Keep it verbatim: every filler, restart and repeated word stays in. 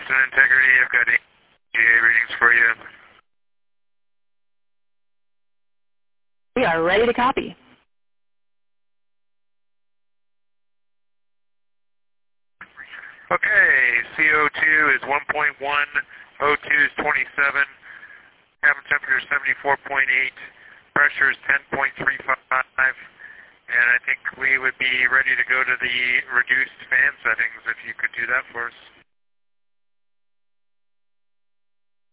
Houston Integrity, I've got A A readings for you. We are ready to copy. Okay, C O two is one point one, O two is twenty-seven, cabin temperature is seventy-four point eight, pressure is ten point three five, and I think we would be ready to go to the reduced fan settings if you could do that for us.